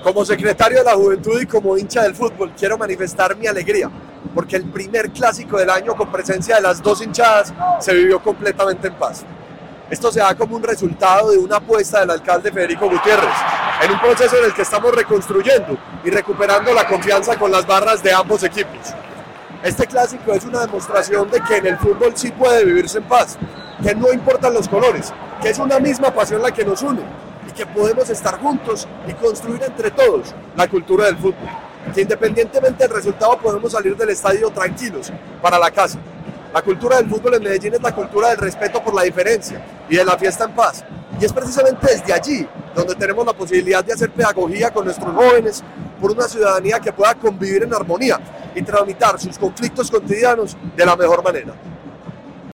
Como secretario de la Juventud y como hincha del fútbol, quiero manifestar mi alegría, porque el primer clásico del año con presencia de las dos hinchadas se vivió completamente en paz. Esto se da como un resultado de una apuesta del alcalde Federico Gutiérrez, en un proceso en el que estamos reconstruyendo y recuperando la confianza con las barras de ambos equipos. Este clásico es una demostración de que en el fútbol sí puede vivirse en paz, que no importan los colores, que es una misma pasión la que nos une y que podemos estar juntos y construir entre todos la cultura del fútbol. Que independientemente del resultado podemos salir del estadio tranquilos para la casa. La cultura del fútbol en Medellín es la cultura del respeto por la diferencia y de la fiesta en paz. Y es precisamente desde allí donde tenemos la posibilidad de hacer pedagogía con nuestros jóvenes por una ciudadanía que pueda convivir en armonía y tramitar sus conflictos cotidianos de la mejor manera.